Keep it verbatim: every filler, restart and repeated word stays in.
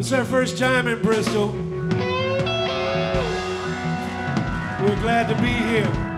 It's our first time in Bristol. We're glad to be here.